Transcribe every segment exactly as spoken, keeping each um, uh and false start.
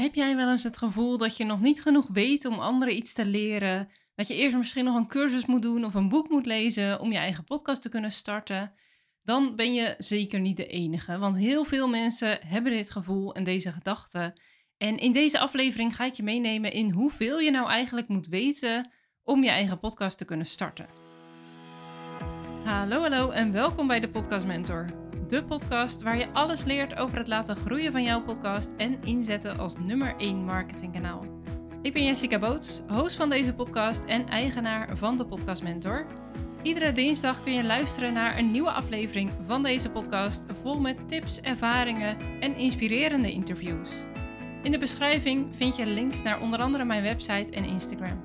Heb jij wel eens het gevoel dat je nog niet genoeg weet om anderen iets te leren? Dat je eerst misschien nog een cursus moet doen of een boek moet lezen om je eigen podcast te kunnen starten? Dan ben je zeker niet de enige, want heel veel mensen hebben dit gevoel en deze gedachten. En in deze aflevering ga ik je meenemen in hoeveel je nou eigenlijk moet weten om je eigen podcast te kunnen starten. Hallo, hallo en welkom bij de Podcast Mentor. De podcast waar je alles leert over het laten groeien van jouw podcast en inzetten als nummer één marketingkanaal. Ik ben Jessica Boots, host van deze podcast en eigenaar van de Podcast Mentor. Iedere dinsdag kun je luisteren naar een nieuwe aflevering van deze podcast vol met tips, ervaringen en inspirerende interviews. In de beschrijving vind je links naar onder andere mijn website en Instagram.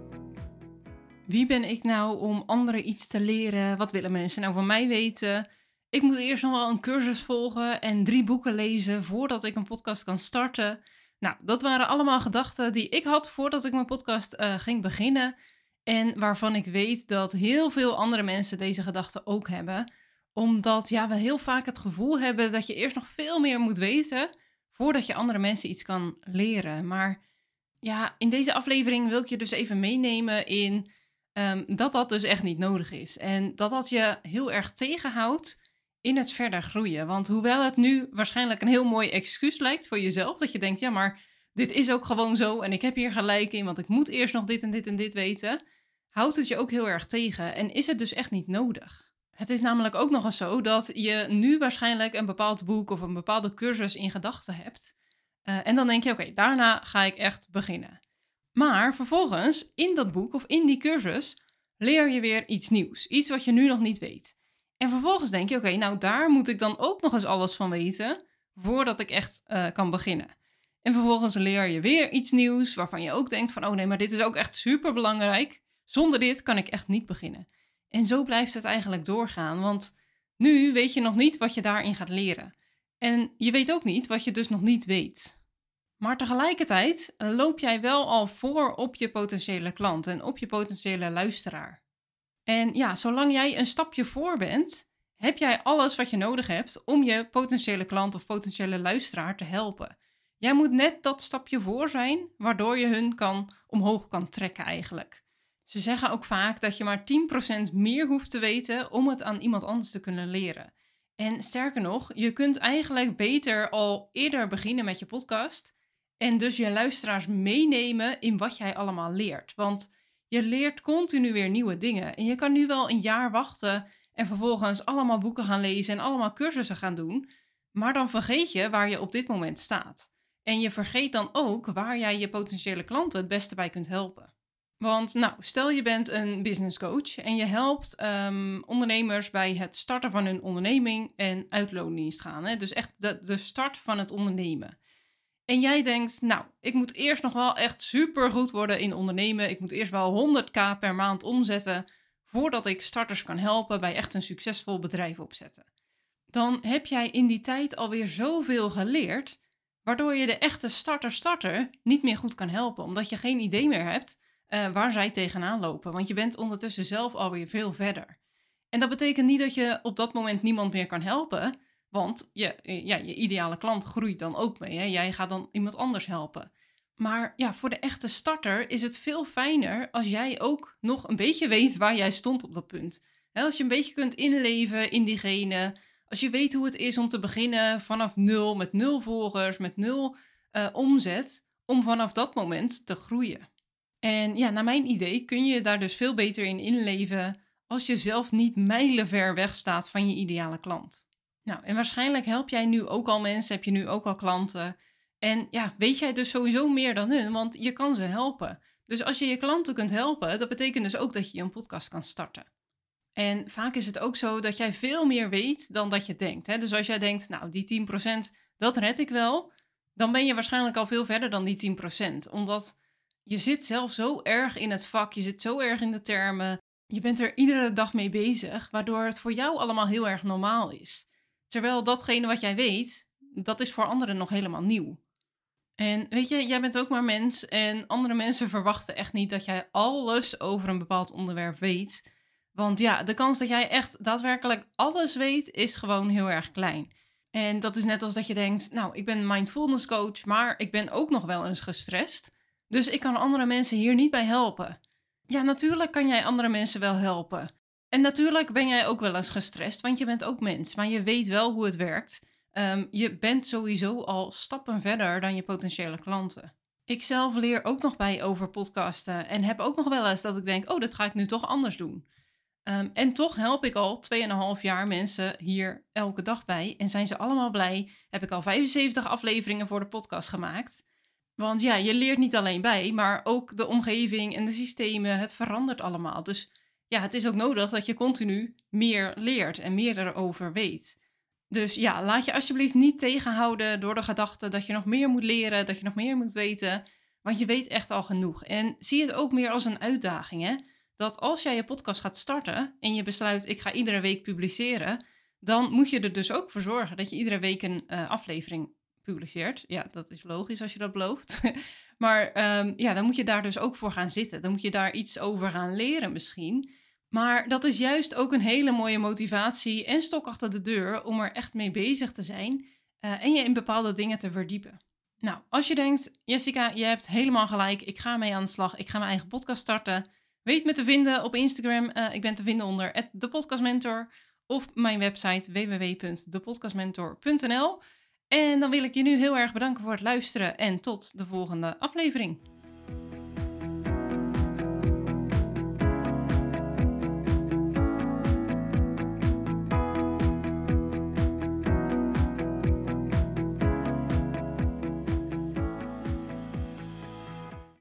Wie ben ik nou om anderen iets te leren? Wat willen mensen nou van mij weten? Ik moet eerst nog wel een cursus volgen en drie boeken lezen voordat ik een podcast kan starten. Nou, dat waren allemaal gedachten die ik had voordat ik mijn podcast uh, ging beginnen. En waarvan ik weet dat heel veel andere mensen deze gedachten ook hebben. Omdat ja, we heel vaak het gevoel hebben dat je eerst nog veel meer moet weten voordat je andere mensen iets kan leren. Maar ja, in deze aflevering wil ik je dus even meenemen in um, dat dat dus echt niet nodig is. En dat dat je heel erg tegenhoudt in het verder groeien. Want hoewel het nu waarschijnlijk een heel mooi excuus lijkt voor jezelf, dat je denkt, ja, maar dit is ook gewoon zo en ik heb hier gelijk in, want ik moet eerst nog dit en dit en dit weten, houdt het je ook heel erg tegen en is het dus echt niet nodig. Het is namelijk ook nog eens zo dat je nu waarschijnlijk een bepaald boek of een bepaalde cursus in gedachten hebt. Uh, en dan denk je, oké, okay, daarna ga ik echt beginnen. Maar vervolgens, in dat boek of in die cursus, leer je weer iets nieuws. Iets wat je nu nog niet weet. En vervolgens denk je, oké, okay, nou daar moet ik dan ook nog eens alles van weten voordat ik echt uh, kan beginnen. En vervolgens leer je weer iets nieuws waarvan je ook denkt van, oh nee, maar dit is ook echt super belangrijk. Zonder dit kan ik echt niet beginnen. En zo blijft het eigenlijk doorgaan, want nu weet je nog niet wat je daarin gaat leren. En je weet ook niet wat je dus nog niet weet. Maar tegelijkertijd loop jij wel al voor op je potentiële klant en op je potentiële luisteraar. En ja, zolang jij een stapje voor bent, heb jij alles wat je nodig hebt om je potentiële klant of potentiële luisteraar te helpen. Jij moet net dat stapje voor zijn, waardoor je hun kan, omhoog kan trekken eigenlijk. Ze zeggen ook vaak dat je maar tien procent meer hoeft te weten om het aan iemand anders te kunnen leren. En sterker nog, je kunt eigenlijk beter al eerder beginnen met je podcast en dus je luisteraars meenemen in wat jij allemaal leert. Want je leert continu weer nieuwe dingen. En je kan nu wel een jaar wachten en vervolgens allemaal boeken gaan lezen en allemaal cursussen gaan doen. Maar dan vergeet je waar je op dit moment staat. En je vergeet dan ook waar jij je potentiële klanten het beste bij kunt helpen. Want nou, stel je bent een business coach en je helpt um, ondernemers bij het starten van hun onderneming en uit loondienst gaan. Hè? Dus echt de, de start van het ondernemen. En jij denkt, nou, ik moet eerst nog wel echt super goed worden in ondernemen. Ik moet eerst wel honderdduizend per maand omzetten voordat ik starters kan helpen bij echt een succesvol bedrijf opzetten. Dan heb jij in die tijd alweer zoveel geleerd, waardoor je de echte starter-starter niet meer goed kan helpen. Omdat je geen idee meer hebt uh, waar zij tegenaan lopen. Want je bent ondertussen zelf alweer veel verder. En dat betekent niet dat je op dat moment niemand meer kan helpen. Want je, ja, je ideale klant groeit dan ook mee. Hè? Jij gaat dan iemand anders helpen. Maar ja, voor de echte starter is het veel fijner als jij ook nog een beetje weet waar jij stond op dat punt. Hè, als je een beetje kunt inleven in diegene. Als je weet hoe het is om te beginnen vanaf nul, met nul volgers, met nul uh, omzet. Om vanaf dat moment te groeien. En ja, naar mijn idee kun je daar dus veel beter in inleven als je zelf niet mijlenver weg staat van je ideale klant. Nou, en waarschijnlijk help jij nu ook al mensen, heb je nu ook al klanten. En ja, weet jij dus sowieso meer dan hun, want je kan ze helpen. Dus als je je klanten kunt helpen, dat betekent dus ook dat je een podcast kan starten. En vaak is het ook zo dat jij veel meer weet dan dat je denkt. Hè? Dus als jij denkt, nou, die tien procent, dat red ik wel, dan ben je waarschijnlijk al veel verder dan die tien procent. Omdat je zit zelf zo erg in het vak, je zit zo erg in de termen, je bent er iedere dag mee bezig, waardoor het voor jou allemaal heel erg normaal is. Terwijl datgene wat jij weet, dat is voor anderen nog helemaal nieuw. En weet je, jij bent ook maar mens en andere mensen verwachten echt niet dat jij alles over een bepaald onderwerp weet. Want ja, de kans dat jij echt daadwerkelijk alles weet is gewoon heel erg klein. En dat is net als dat je denkt, nou, ik ben mindfulness coach, maar ik ben ook nog wel eens gestrest. Dus ik kan andere mensen hier niet bij helpen. Ja, natuurlijk kan jij andere mensen wel helpen. En natuurlijk ben jij ook wel eens gestrest, want je bent ook mens. Maar je weet wel hoe het werkt. Um, je bent sowieso al stappen verder dan je potentiële klanten. Ik zelf leer ook nog bij over podcasten en heb ook nog wel eens dat ik denk, oh, dat ga ik nu toch anders doen. Um, en toch help ik al twee en een half jaar mensen hier elke dag bij. En zijn ze allemaal blij. Heb ik al vijfenzeventig afleveringen voor de podcast gemaakt. Want ja, je leert niet alleen bij, maar ook de omgeving en de systemen. Het verandert allemaal. Dus ja, het is ook nodig dat je continu meer leert en meer erover weet. Dus ja, laat je alsjeblieft niet tegenhouden door de gedachte dat je nog meer moet leren, dat je nog meer moet weten. Want je weet echt al genoeg. En zie het ook meer als een uitdaging, hè. Dat als jij je podcast gaat starten en je besluit, ik ga iedere week publiceren, dan moet je er dus ook voor zorgen dat je iedere week een uh, aflevering publiceert. Ja, dat is logisch als je dat belooft. maar um, ja, dan moet je daar dus ook voor gaan zitten. Dan moet je daar iets over gaan leren misschien. Maar dat is juist ook een hele mooie motivatie en stok achter de deur om er echt mee bezig te zijn uh, en je in bepaalde dingen te verdiepen. Nou, als je denkt, Jessica, je hebt helemaal gelijk, ik ga mee aan de slag, ik ga mijn eigen podcast starten. Weet me te vinden op Instagram. Uh, ik ben te vinden onder at de podcast mentor of mijn website w w w punt de podcast mentor punt n l. En dan wil ik je nu heel erg bedanken voor het luisteren en tot de volgende aflevering.